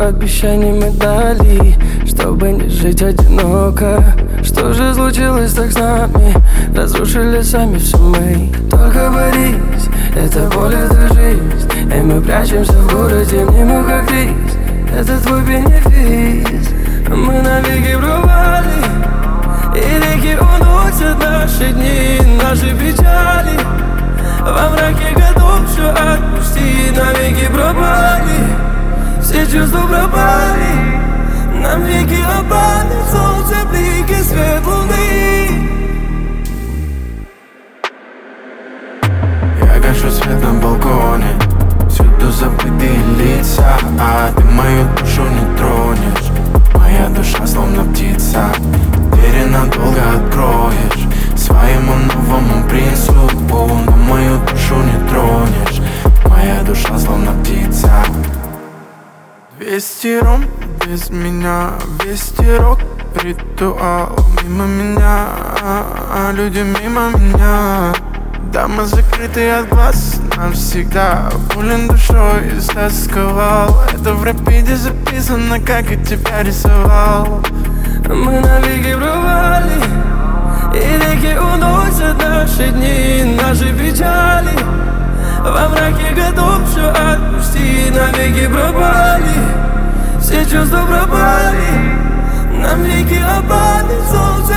обещаний мы дали, чтобы не жить одиноко. Что же случилось так с нами? Разрушили сами все мы. Только борись, это боль, это жизнь. И мы прячемся в городе, мнимо как рис. Это твой бенефис. Мы навеки пропали, и реки уносят наши дни, наши печали. Во мраке готов все отпустить, навеки пропали. Все чувства пропали, нам веки опали. Солнце, блики, свет луны. Я гашу свет на балконе, всюду забытые лица, а ты мою душу не тронешь. Моя душа словно птица, двери надолго откроешь своему новому принцу, но мою душу не тронешь. Моя душа словно птица. 200 ром без меня, 200 рок, ритуал мимо меня, люди мимо меня. Дамы закрыты от глаз навсегда, болен душой истосковал. Это в рапиде записано, как я тебя рисовал. Мы навеки пропали, и реки уносят наши дни, наши печали. Во мраке готов все отпустить, навеки пропали. Все чувства пропали, нам веки опали. Солнце,